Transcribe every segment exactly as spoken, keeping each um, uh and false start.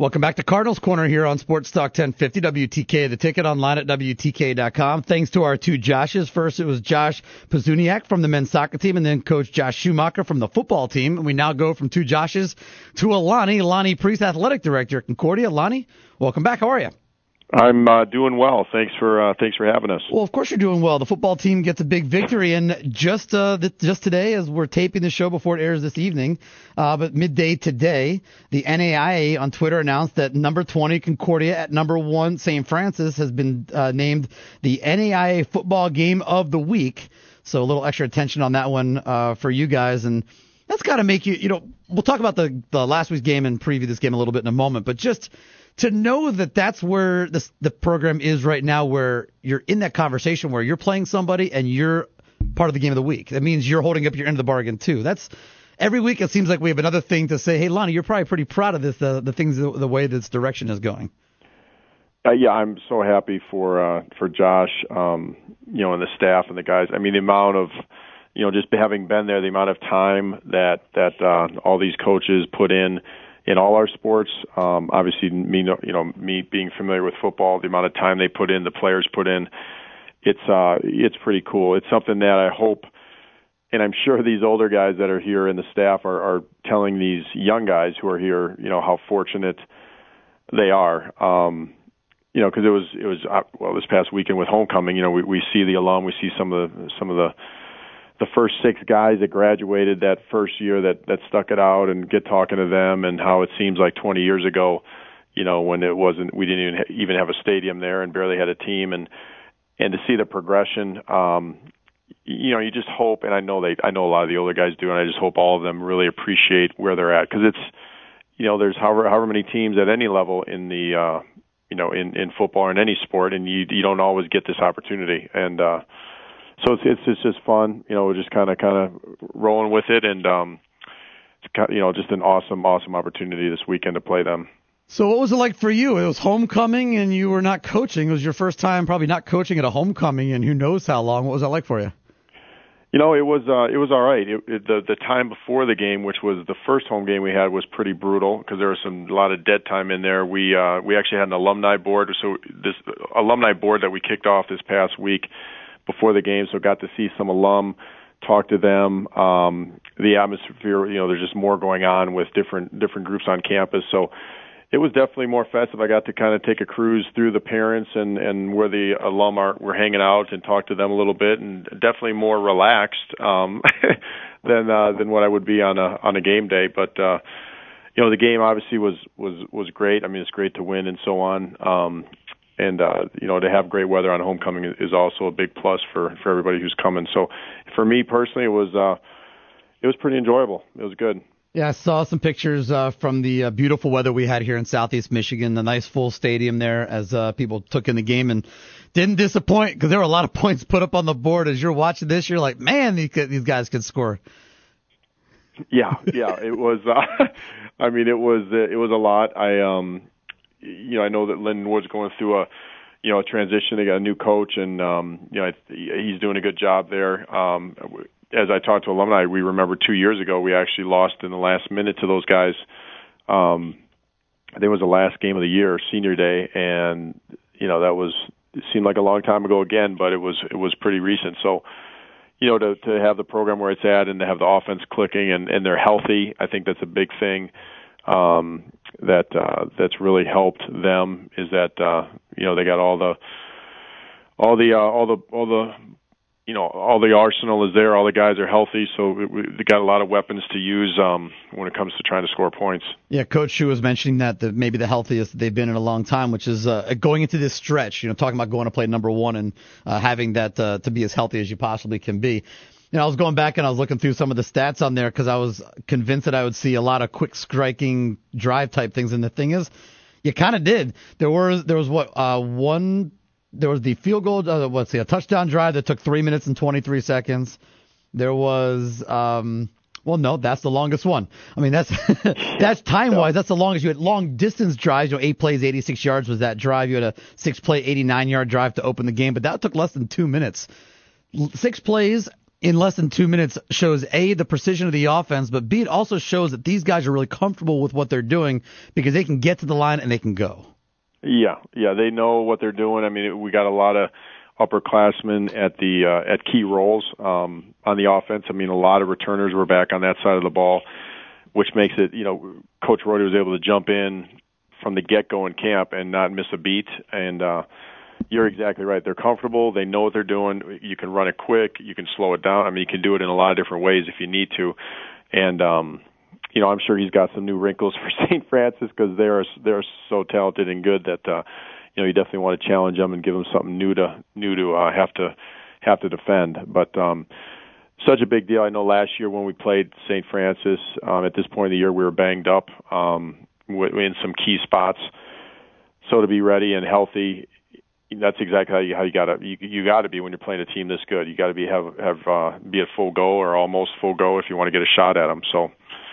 Welcome back to Cardinals Corner here on Sports Talk ten fifty W T K. The ticket online at W T K dot com. Thanks to our two Joshes. First, it was Josh Pazuniak from the men's soccer team, and then Coach Josh Schumacher from the football team. And we now go from two Joshes to Alani, Lonnie Priest, athletic director at Concordia. Lonnie, welcome back. How are you? I'm uh, doing well. Thanks for uh, thanks for having us. Well, of course you're doing well. The football team gets a big victory, and just uh, th- just today, as we're taping the show before it airs this evening, uh, but midday today, the N A I A on Twitter announced that number twenty Concordia at number one Saint Francis has been uh, named the N A I A Football Game of the Week. So a little extra attention on that one uh, for you guys, and that's got to make you, you know, we'll talk about the the last week's game and preview this game a little bit in a moment, but just to know that that's where this, the program is right now, where you're in that conversation where you're playing somebody and you're part of the game of the week. That means you're holding up your end of the bargain too. That's every week. It seems like we have another thing to say. Hey, Lonnie, you're probably pretty proud of this, the, the things, the, the way this direction is going. Uh, yeah, I'm so happy for uh, for Josh, um, you know, and the staff and the guys. I mean, the amount of, you know, just having been there, the amount of time that that uh, all these coaches put in. In all our sports, um, obviously, me, you know, me being familiar with football, the amount of time they put in, the players put in, it's uh, it's pretty cool. It's something that I hope, and I'm sure these older guys that are here and the staff are, are telling these young guys who are here, you know, how fortunate they are. Um, you know, because it was it was uh, well this past weekend with homecoming. You know, we we see the alum, we see some of the some of the. the first six guys that graduated that first year that, that stuck it out, and get talking to them, and how it seems like twenty years ago, you know, when it wasn't, we didn't even, ha- even have a stadium there and barely had a team, and, and to see the progression, um, you know, you just hope, and I know they, I know a lot of the older guys do, and I just hope all of them really appreciate where they're at. Cause it's, you know, there's however, however many teams at any level in the, uh, you know, in, in football or in any sport, and you, you don't always get this opportunity. And, uh, So it's, it's it's just fun, you know, we're just kind of kind of rolling with it, and um, it's kind of, you know, just an awesome awesome opportunity this weekend to play them. So what was it like for you? It was homecoming, and you were not coaching. It was your first time probably not coaching at a homecoming, and who knows how long. What was that like for you? You know, it was uh, it was all right. It, it, the the time before the game, which was the first home game we had, was pretty brutal because there was some a lot of dead time in there. We uh, we actually had an alumni board, so this alumni board that we kicked off this past week before the game, so got to see some alum, talk to them. Um, the atmosphere, you know, there's just more going on with different different groups on campus. So it was definitely more festive. I got to kind of take a cruise through the parents and, and where the alum are, were hanging out, and talk to them a little bit, and definitely more relaxed um, than uh, than what I would be on a on a game day. But uh, you know, the game obviously was was was great. I mean, it's great to win and so on. Um, And, uh, you know, to have great weather on homecoming is also a big plus for, for everybody who's coming. So for me personally, it was, uh, it was pretty enjoyable. It was good. Yeah, I saw some pictures uh, from the uh, beautiful weather we had here in Southeast Michigan, the nice full stadium there as uh, people took in the game, and didn't disappoint because there were a lot of points put up on the board. As you're watching this, you're like, man, these, these guys could score. Yeah, yeah, it was, uh, I mean, it was, it was a lot. I, um, You know, I know that Lyndon Wood's going through a, you know, a transition. They got a new coach, and um, you know, he's doing a good job there. Um, as I talked to alumni, we remember two years ago we actually lost in the last minute to those guys. Um, I think it was the last game of the year, senior day, and you know that was it seemed like a long time ago again, but it was it was pretty recent. So, you know, to to have the program where it's at and to have the offense clicking and, and they're healthy, I think that's a big thing. Um, that uh, that's really helped them is that uh, you know they got all the all the uh, all the all the you know all the arsenal is there. All the guys are healthy, so we, they got a lot of weapons to use um, when it comes to trying to score points. Yeah, Coach Shu was mentioning that the, maybe the healthiest they've been in a long time, which is uh, going into this stretch. You know, talking about going to play number one and uh, having that uh, to be as healthy as you possibly can be. You know, I was going back and I was looking through some of the stats on there because I was convinced that I would see a lot of quick striking drive type things. And the thing is, you kind of did. There was there was what uh, one there was the field goal. Uh, let's see, a touchdown drive that took three minutes and twenty-three seconds. There was um, well, no, that's the longest one. I mean, that's that's time wise. That's the longest. You had long distance drives. You know, eight plays, eighty-six yards was that drive. You had a six play, eighty-nine yard drive to open the game, but that took less than two minutes. Six plays. in less than two minutes shows, A, the precision of the offense, but B, it also shows that these guys are really comfortable with what they're doing because they can get to the line and they can go. Yeah, yeah, they know what they're doing. I mean, we got a lot of upperclassmen at the uh, at key roles um, on the offense. I mean, a lot of returners were back on that side of the ball, which makes it, you know, Coach Reuter was able to jump in from the get-go in camp and not miss a beat. And uh, you're exactly right. They're comfortable. They know what they're doing. You can run it quick. You can slow it down. I mean, you can do it in a lot of different ways if you need to. And, um, you know, I'm sure he's got some new wrinkles for Saint Francis because they're they're so talented and good that, uh, you know, you definitely want to challenge them and give them something new to new to uh, have to have to defend. But um, such a big deal. I know last year when we played Saint Francis, um, at this point of the year we were banged up um, in some key spots. So to be ready and healthy, that's exactly how you how you got to you, you got to be when you're playing a team this good. You got to be have have uh, be at full go or almost full go if you want to get a shot at them. So.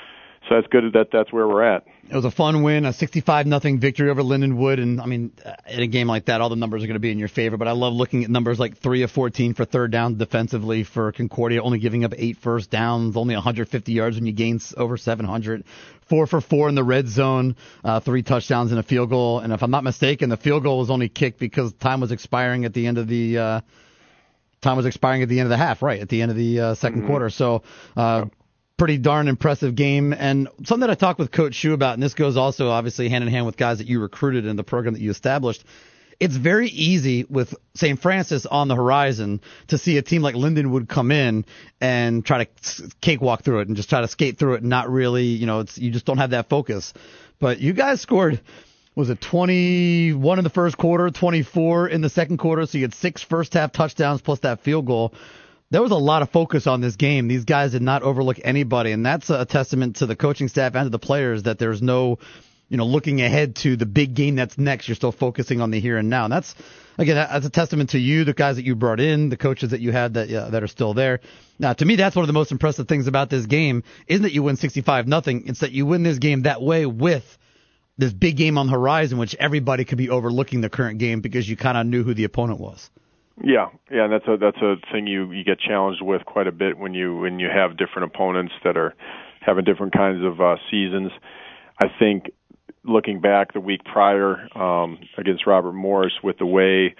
So that's good that that's where we're at. It was a fun win, a sixty-five nothing victory over Lindenwood. And, I mean, in a game like that, all the numbers are going to be in your favor. But I love looking at numbers like three of fourteen for third down defensively for Concordia, only giving up eight first downs, only one hundred fifty yards when you gain over seven hundred. Four for four in the red zone, uh, three touchdowns and a field goal. And if I'm not mistaken, the field goal was only kicked because time was expiring at the end of the uh, time was expiring at the end of the half, right, at the end of the uh, second mm-hmm. quarter. So uh, pretty darn impressive game. And something that I talked with Coach Shu about, and this goes also obviously hand in hand with guys that you recruited in the program that you established, it's very easy with Saint Francis on the horizon to see a team like Lindenwood come in and try to cakewalk through it and just try to skate through it and not really, you know, it's you just don't have that focus. But you guys scored, was it twenty-one in the first quarter, twenty-four in the second quarter, so you had six first half touchdowns plus that field goal. There was a lot of focus on this game. These guys did not overlook anybody, and that's a testament to the coaching staff and to the players that there's no, you know, looking ahead to the big game that's next. You're still focusing on the here and now. And that's, again, that's a testament to you, the guys that you brought in, the coaches that you had that uh, that are still there. Now, to me, that's one of the most impressive things about this game isn't that you win sixty-five nothing. It's that you win this game that way with this big game on the horizon, which everybody could be overlooking the current game because you kind of knew who the opponent was. Yeah, yeah, and that's a that's a thing you, you get challenged with quite a bit when you when you have different opponents that are having different kinds of uh, seasons. I think looking back the week prior um, against Robert Morris, with the way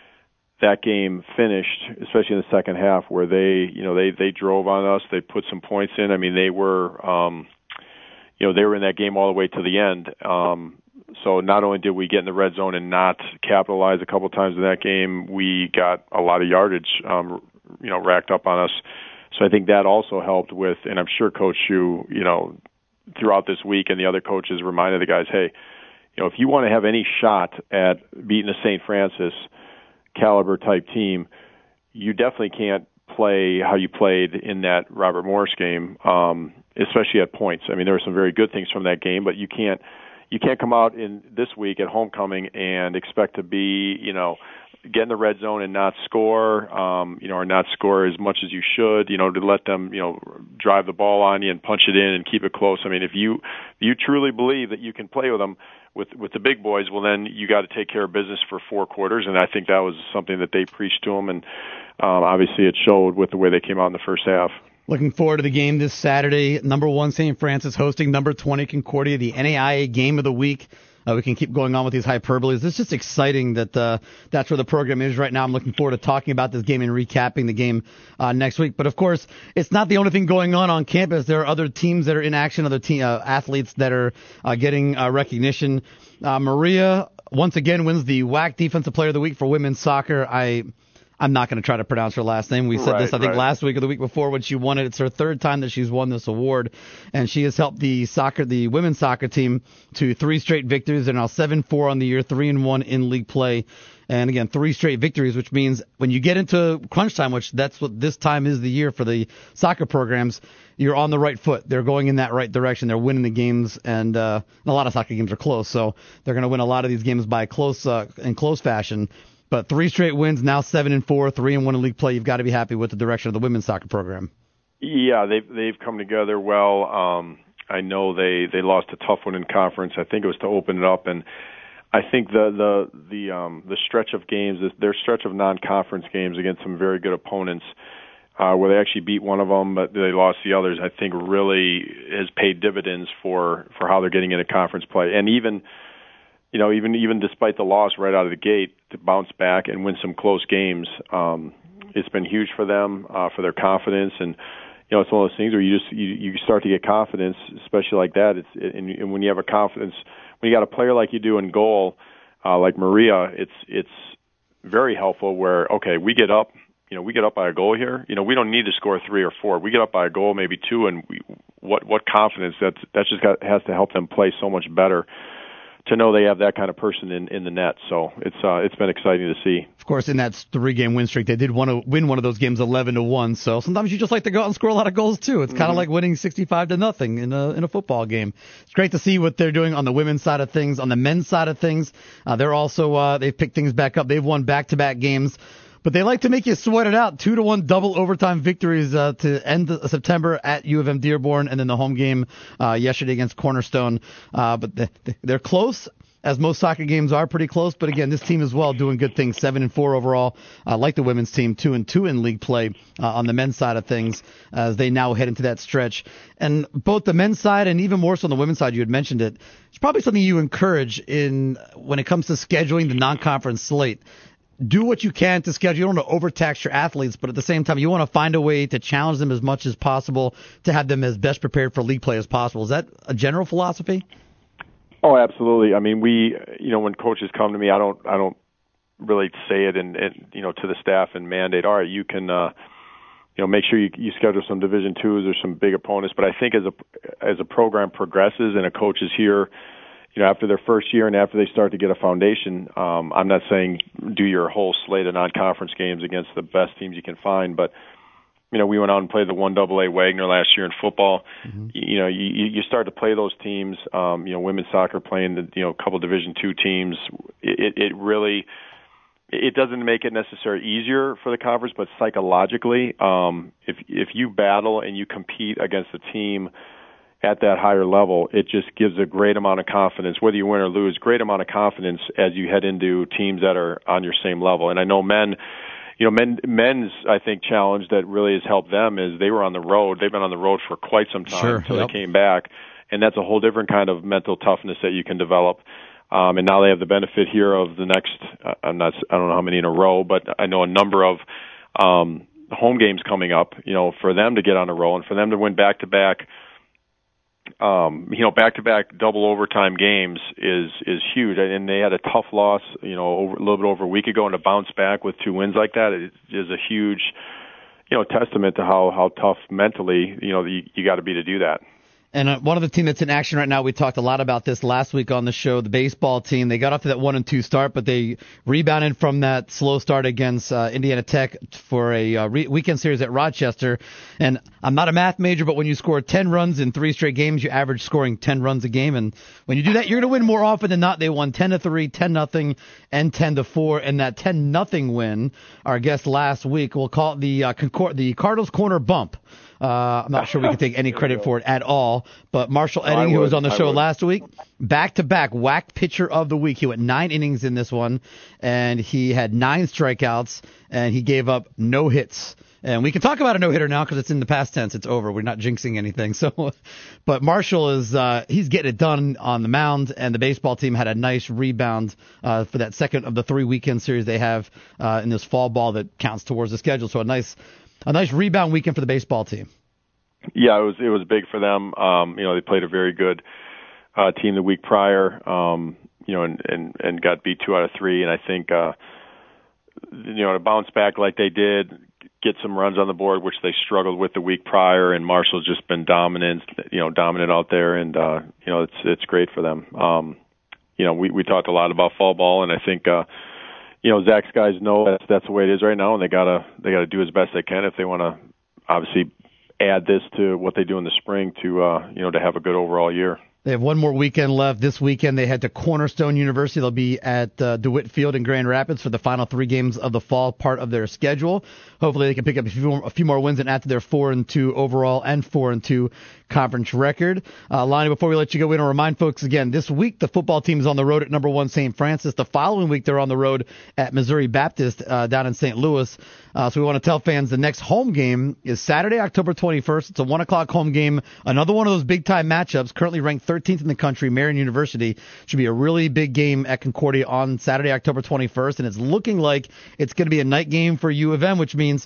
that game finished, especially in the second half, where they you know they they drove on us, they put some points in. I mean, they were um, you know they were in that game all the way to the end. Um, So not only did we get in the red zone and not capitalize a couple of times in that game, we got a lot of yardage, um, you know, racked up on us. So I think that also helped with, and I'm sure Coach Shu, you know, throughout this week and the other coaches reminded the guys, hey, you know, if you want to have any shot at beating a Saint Francis caliber type team, you definitely can't play how you played in that Robert Morris game, um, especially at points. I mean, there were some very good things from that game, but you can't. You can't come out in this week at homecoming and expect to be, you know, get in the red zone and not score, um, you know, or not score as much as you should, you know, to let them, you know, drive the ball on you and punch it in and keep it close. I mean, if you if you truly believe that you can play with them, with with the big boys, well, then you got to take care of business for four quarters, and I think that was something that they preached to them, and um, obviously it showed with the way they came out in the first half. Looking forward to the game this Saturday. Number one Saint Francis hosting number twenty Concordia, the N A I A game of the week. Uh, we can keep going on with these hyperboles. It's just exciting that uh, that's where the program is right now. I'm looking forward to talking about this game and recapping the game uh, next week. But, of course, it's not the only thing going on on campus. There are other teams that are in action, other team, uh, athletes that are uh, getting uh, recognition. Uh, Maria, once again, wins the W A C Defensive Player of the Week for women's soccer. I... I'm not going to try to pronounce her last name. We said right, this, I think, right. last week or the week before when she won it. It's her third time that she's won this award, and she has helped the soccer, the women's soccer team to three straight victories. They're now seven four on the year, three and one in league play, and again, three straight victories, which means when you get into crunch time, which that's what this time is the year for the soccer programs, you're on the right foot. They're going in that right direction. They're winning the games, and, uh, and a lot of soccer games are close, so they're going to win a lot of these games by close uh, in close fashion. But three straight wins, now seven and four, three and one in league play. You've got to be happy with the direction of the women's soccer program. Yeah, they've they've come together well. Um, I know they, they lost a tough one in conference. I think it was to open it up, and I think the the the um, the stretch of games, their stretch of non-conference games against some very good opponents, uh, where they actually beat one of them, but they lost the others, I think really has paid dividends for, for how they're getting into conference play. And even, you know, even even despite the loss right out of the gate, to bounce back and win some close games, um, it's been huge for them, uh, for their confidence. And, you know, it's one of those things where you just you, you start to get confidence, especially like that. It's and, and when you have a confidence, when you got a player like you do in goal, uh, like Maria, it's it's very helpful. Where okay, we get up, you know, we get up by a goal here. You know, we don't need to score three or four. We get up by a goal, maybe two, and we, what what confidence that's that's just got has to help them play so much better, to know they have that kind of person in, in the net. So it's uh, it's been exciting to see. Of course, in that three-game win streak, they did want to win one of those games eleven to one. So sometimes you just like to go out and score a lot of goals too. It's kind of mm-hmm. like winning sixty-five to nothing in a in a football game. It's great to see what they're doing on the women's side of things. On the men's side of things, uh, they're also uh, they've picked things back up. They've won back-to-back games. But they like to make you sweat it out. Two to one double overtime victories uh, to end September at U of M Dearborn, and then the home game uh, yesterday against Cornerstone. Uh, but the, they're close, as most soccer games are, pretty close. But again, this team as well doing good things. Seven and four overall, uh, like the women's team. Two and two in league play uh, on the men's side of things as they now head into that stretch. And both the men's side and even more so on the women's side, you had mentioned it. It's probably something you encourage in when it comes to scheduling the non-conference slate. Do what you can to schedule. You don't want to overtax your athletes, but at the same time, you want to find a way to challenge them as much as possible to have them as best prepared for league play as possible. Is that a general philosophy? Oh, absolutely. I mean, we, you know, when coaches come to me, I don't, I don't really say it and, and you know, to the staff and mandate, all right, you can, uh, you know, make sure you, you schedule some Division twos or some big opponents. But I think as a, as a program progresses and a coach is here, you know, after their first year and after they start to get a foundation, um, I'm not saying do your whole slate of non-conference games against the best teams you can find, but, you know, we went out and played the one double A Wagner last year in football. Mm-hmm. You know, you, you start to play those teams, um, you know, women's soccer playing the, you know, a couple Division two teams. It, it really, it doesn't make it necessarily easier for the conference, but psychologically, um, if, if you battle and you compete against a team at that higher level, it just gives a great amount of confidence, whether you win or lose, great amount of confidence as you head into teams that are on your same level. And I know men, you know, men, men's, I think, challenge that really has helped them is they were on the road. They've been on the road for quite some time sure, until yep. they came back. And that's a whole different kind of mental toughness that you can develop. Um, and now they have the benefit here of the next, uh, I'm not, I don't know how many in a row, but I know a number of, um, home games coming up, you know, for them to get on a roll and for them to win back to back, Um, you know, back-to-back double overtime games is is huge, and they had a tough loss, you know, over, a little bit over a week ago, and to bounce back with two wins like that is, is a huge, you know, testament to how how tough mentally, you know, you, you got to be to do that. And uh, one of the team that's in action right now, we talked a lot about this last week on the show, the baseball team. They got off to that one and two start, but they rebounded from that slow start against uh, Indiana Tech for a uh, re- weekend series at Rochester. And I'm not a math major, but when you score ten runs in three straight games, you average scoring ten runs a game. And when you do that, you're going to win more often than not. They won ten to three, ten nothing, and ten to four. And that ten nothing win, our guest last week, we'll call it the uh, Concord- the Cardinals corner bump. Uh, I'm not sure we can take any credit for it at all, but Marshall Edding, no, who was on the I show would. last week, back-to-back W A C pitcher of the week. He went nine innings in this one, and he had nine strikeouts, and he gave up no hits. And we can talk about a no-hitter now because it's in the past tense. It's over. We're not jinxing anything. So, but Marshall is uh, he's getting it done on the mound, and the baseball team had a nice rebound uh, for that second of the three weekend series they have uh, in this fall ball that counts towards the schedule. So a nice a nice rebound weekend for the baseball team. Yeah, it was it was big for them. Um, you know, they played a very good uh, team the week prior. Um, you know, and, and and got beat two out of three. And I think uh, you know to bounce back like they did, get some runs on the board, which they struggled with the week prior. And Marshall's just been dominant. You know, dominant out there, and uh, you know it's it's great for them. Um, you know, we we talked a lot about fall ball, and I think. Uh, You know, Zach's guys know that's that's the way it is right now, and they gotta they gotta do as best they can if they want to obviously add this to what they do in the spring to uh, you know to have a good overall year. They have one more weekend left. This weekend they head to Cornerstone University. They'll be at uh, DeWitt Field in Grand Rapids for the final three games of the fall part of their schedule. Hopefully they can pick up a few more, a few more wins and add to their four and two overall and four and two conference record. Uh, Lonnie, before we let you go, we want to remind folks again, this week the football team is on the road at number one Saint Francis. The following week they're on the road at Missouri Baptist uh, down in Saint Louis. Uh, so we want to tell fans the next home game is Saturday, October twenty-first. It's a one o'clock home game. Another one of those big-time matchups. Currently ranked thirteenth in the country, Marian University. Should be a really big game at Concordia on Saturday, October twenty-first. And it's looking like it's going to be a night game for U of M, which means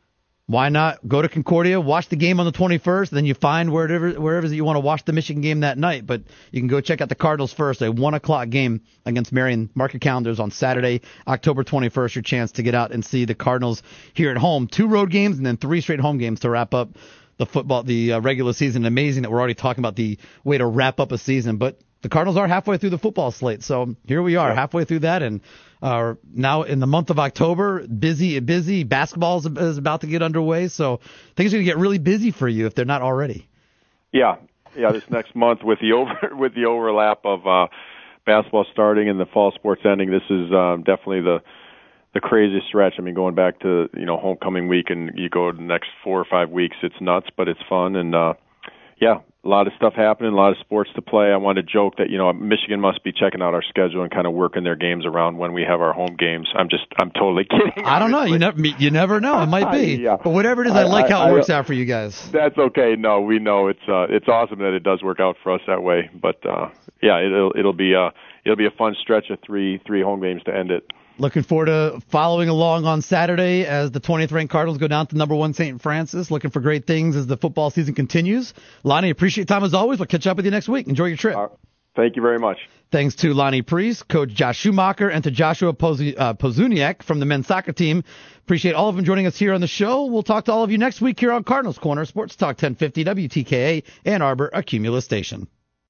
why not go to Concordia, watch the game on the twenty-first, then you find wherever wherever you want to watch the Michigan game that night. But you can go check out the Cardinals first, a one o'clock game against Marian. Mark your calendars on Saturday, October twenty-first, your chance to get out and see the Cardinals here at home. Two road games and then three straight home games to wrap up the football, the uh, regular season. Amazing that we're already talking about the way to wrap up a season, but the Cardinals are halfway through the football slate. So here we are, yeah. halfway through that, and uh, now in the month of October, busy, busy. Basketball is, is about to get underway, so things are going to get really busy for you if they're not already. Yeah, yeah. This next month with the over with the overlap of uh, basketball starting and the fall sports ending, this is um, definitely the the craziest stretch. I mean, going back to you know homecoming week, and you go the next four or five weeks, it's nuts, but it's fun, and uh, yeah. A lot of stuff happening, a lot of sports to play. I wanted to joke that, you know, Michigan must be checking out our schedule and kind of working their games around when we have our home games. I'm just, I'm totally kidding. I don't know. You never, you never know. It might be. yeah. But whatever it is, I, I like how I, it works I, out for you guys. That's okay. No, we know it's, uh, it's awesome that it does work out for us that way. But, uh, yeah, it'll, it'll be, uh, it'll be a fun stretch of three, three home games to end it. Looking forward to following along on Saturday as the twentieth ranked Cardinals go down to number one Saint Francis. Looking for great things as the football season continues. Lonnie, appreciate your time as always. We'll catch up with you next week. Enjoy your trip. Uh, thank you very much. Thanks to Lonnie Priest, Coach Josh Schumacher, and to Joshua Poz- uh, Pozuniak from the men's soccer team. Appreciate all of them joining us here on the show. We'll talk to all of you next week here on Cardinals Corner, Sports Talk ten fifty W T K A, Ann Arbor, a Cumulus station.